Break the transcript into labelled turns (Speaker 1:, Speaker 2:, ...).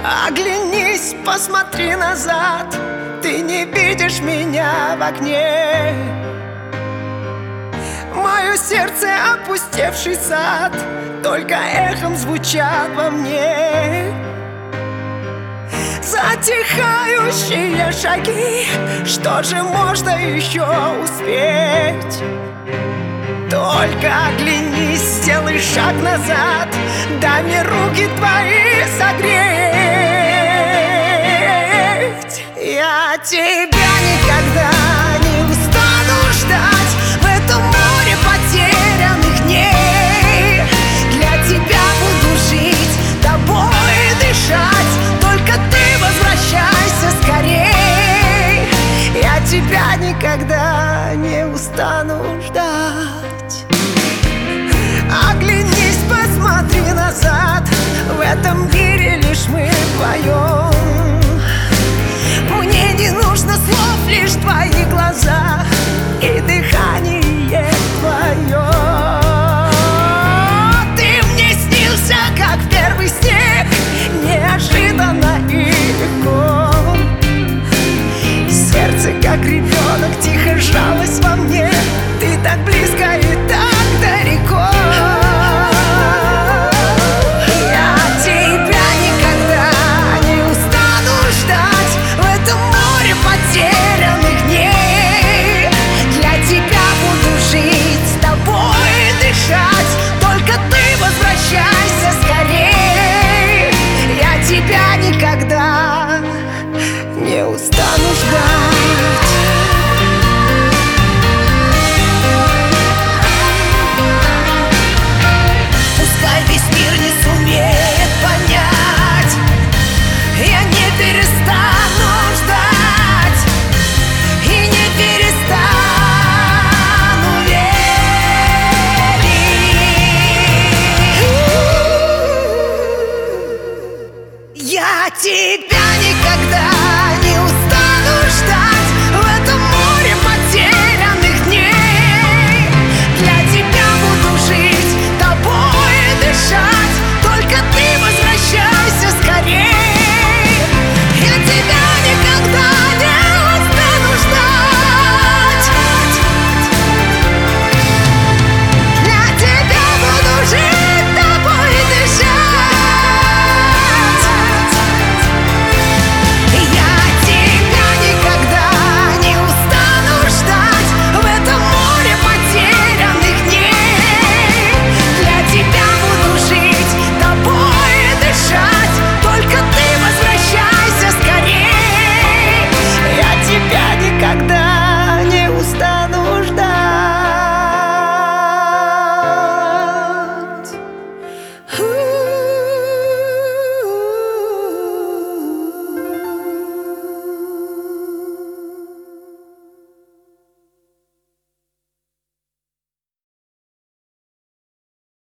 Speaker 1: Оглянись, посмотри назад, ты не видишь меня в окне. Мое сердце опустевший сад, только эхом звучат во мне. Затихающие шаги, что же можно еще успеть? Только оглянись, сделай шаг назад, дай мне руки твои согреть. Я тебя никогда не устану ждать в этом море потерянных дней. Для тебя буду жить, тобой дышать, только ты возвращайся скорей. Я тебя никогда не устану ждать. Оглянись, посмотри назад, в этом мире лишь мы вдвоем. Мне не нужно слов, лишь твои глаза и дыхание твое. Ты мне снился, как первый снег, неожиданно и легко. Сердце, как ребенок, тихо сжалось во мне. Ты так близко и так далеко. Я тебя никогда не устану ждать в этом море потерянных дней. Для тебя буду жить, с тобой дышать, только ты возвращайся скорей. Я тебя никогда не устану ждать. Пускай весь мир не сумеет понять, я не перестану ждать и не перестану верить. Я тебя никогда